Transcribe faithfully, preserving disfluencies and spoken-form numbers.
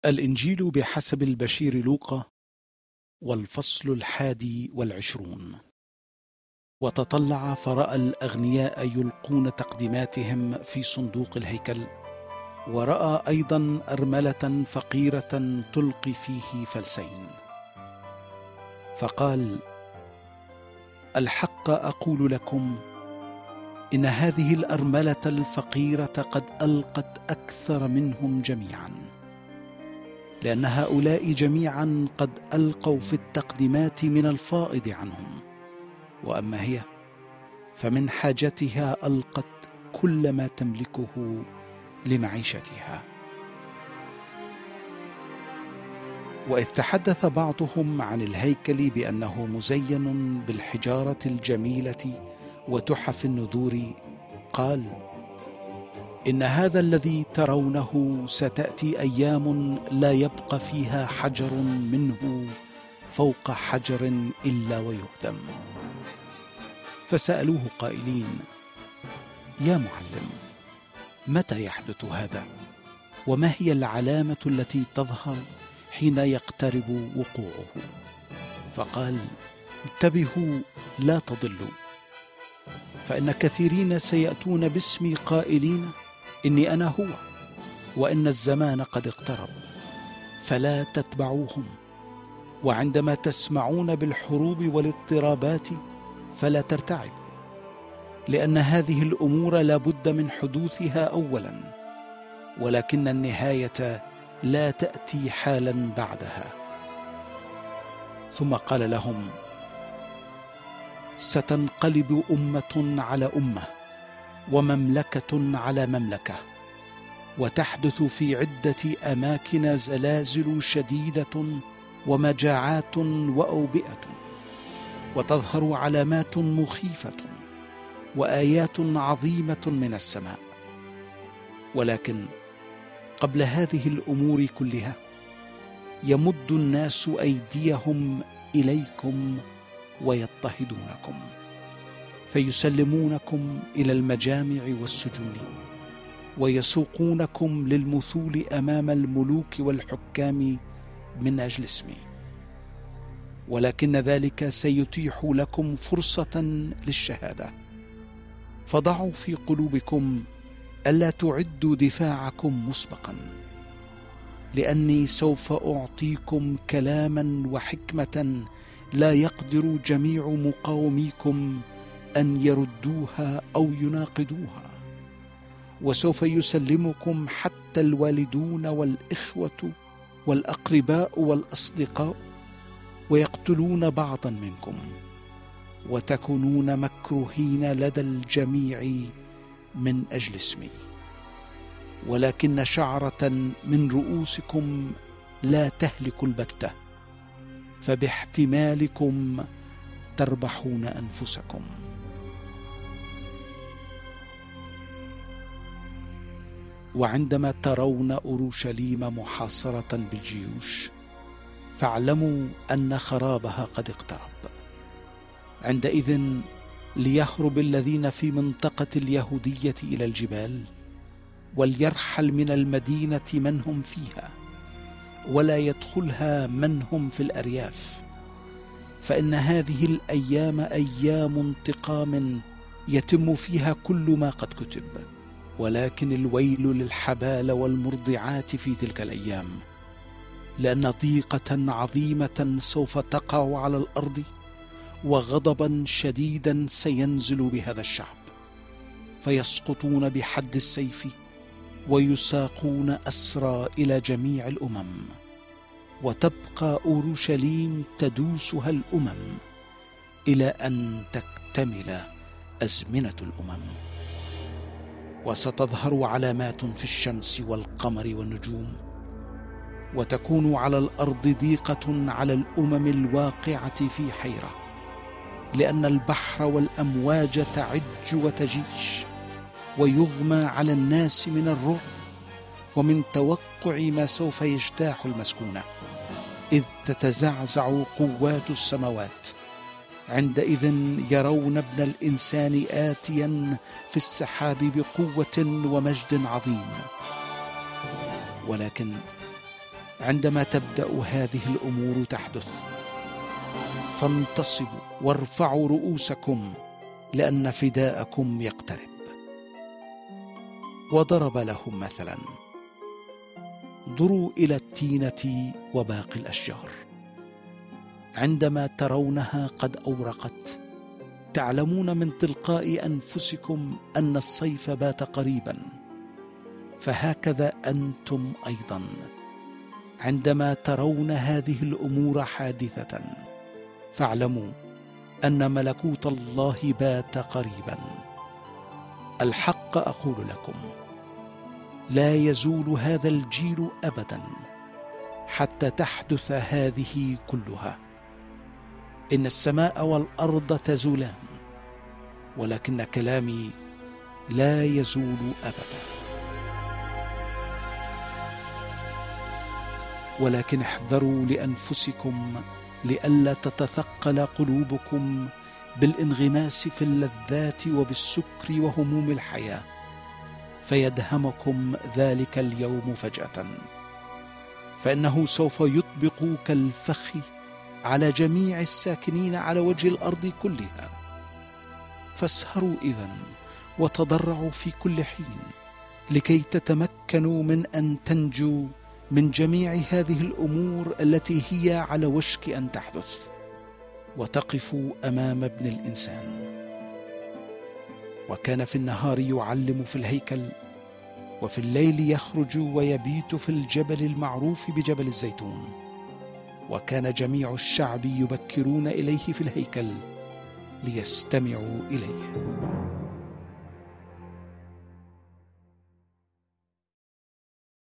الإنجيل بحسب البشير لوقا، والفصل الحادي والعشرون. وتطلع فرأى الأغنياء يلقون تقديماتهم في صندوق الهيكل، ورأى أيضا أرملة فقيرة تلقي فيه فلسين، فقال: الحق أقول لكم إن هذه الأرملة الفقيرة قد ألقت أكثر منهم جميعا، لأن هؤلاء جميعا قد ألقوا في التقديمات من الفائض عنهم، وأما هي فمن حاجتها ألقت كل ما تملكه لمعيشتها. وإذ تحدث بعضهم عن الهيكل بأنه مزين بالحجارة الجميلة وتحف النذور، قال: إن هذا الذي ترونه ستأتي أيام لا يبقى فيها حجر منه فوق حجر إلا ويهدم. فسألوه قائلين: يا معلم، متى يحدث هذا؟ وما هي العلامة التي تظهر حين يقترب وقوعه؟ فقال: انتبهوا لا تضلوا، فإن كثيرين سيأتون باسمي قائلين إني أنا هو، وإن الزمان قد اقترب، فلا تتبعوهم. وعندما تسمعون بالحروب والاضطرابات فلا ترتعبوا، لأن هذه الأمور لا بد من حدوثها أولا، ولكن النهاية لا تأتي حالا بعدها. ثم قال لهم: ستنقلب أمة على أمة، ومملكة على مملكة، وتحدث في عدة أماكن زلازل شديدة ومجاعات وأوبئة، وتظهر علامات مخيفة وآيات عظيمة من السماء. ولكن قبل هذه الأمور كلها يمد الناس أيديهم إليكم ويضطهدونكم، فيسلمونكم إلى المجامع والسجون، ويسوقونكم للمثول أمام الملوك والحكام من أجل اسمي. ولكن ذلك سيتيح لكم فرصة للشهادة، فضعوا في قلوبكم ألا تعدوا دفاعكم مسبقا، لأني سوف أعطيكم كلاما وحكمة لا يقدر جميع مقاوميكم أن يردوها أو يناقضوها، وسوف يسلمكم حتى الوالدون والإخوة والأقرباء والأصدقاء، ويقتلون بعضا منكم، وتكونون مكروهين لدى الجميع من أجل اسمي. ولكن شعرة من رؤوسكم لا تهلك البتة، فباحتمالكم تربحون أنفسكم. وعندما ترون أورشليم محاصرة بالجيوش فاعلموا أن خرابها قد اقترب. عندئذ ليهرب الذين في منطقة اليهودية إلى الجبال، وليرحل من المدينة من هم فيها، ولا يدخلها من هم في الأرياف، فإن هذه الأيام أيام انتقام يتم فيها كل ما قد كتب. ولكن الويل للحبال والمرضعات في تلك الأيام، لأن ضيقة عظيمة سوف تقع على الأرض، وغضبا شديدا سينزل بهذا الشعب، فيسقطون بحد السيف، ويساقون أسرى إلى جميع الأمم، وتبقى أورشليم تدوسها الأمم إلى أن تكتمل أزمنة الأمم. وستظهر علامات في الشمس والقمر والنجوم، وتكون على الأرض ضيقة على الأمم الواقعة في حيرة، لأن البحر والأمواج تعج وتجيش، ويغمى على الناس من الرعب ومن توقع ما سوف يجتاح المسكونة، إذ تتزعزع قوات السماوات. عندئذ يرون ابن الإنسان آتيا في السحاب بقوة ومجد عظيم. ولكن عندما تبدأ هذه الأمور تحدث فانتصبوا وارفعوا رؤوسكم لأن فداءكم يقترب. وضرب لهم مثلا: انظروا إلى التينة وباقي الأشجار، عندما ترونها قد أورقت تعلمون من تلقاء أنفسكم أن الصيف بات قريبا، فهكذا أنتم أيضا عندما ترون هذه الأمور حادثة فاعلموا أن ملكوت الله بات قريبا. الحق أقول لكم، لا يزول هذا الجيل أبدا حتى تحدث هذه كلها. إن السماء والأرض تزولان ولكن كلامي لا يزول أبدا. ولكن احذروا لأنفسكم لئلا تتثقل قلوبكم بالانغماس في اللذات وبالسكر وهموم الحياة فيدهمكم ذلك اليوم فجأة، فإنه سوف يطبق كالفخ على جميع الساكنين على وجه الأرض كلها. فاسهروا إذن وتضرعوا في كل حين لكي تتمكنوا من أن تنجوا من جميع هذه الأمور التي هي على وشك أن تحدث، وتقفوا أمام ابن الإنسان. وكان في النهار يعلم في الهيكل، وفي الليل يخرج ويبيت في الجبل المعروف بجبل الزيتون. وكان جميع الشعب يبكرون إليه في الهيكل ليستمعوا إليه.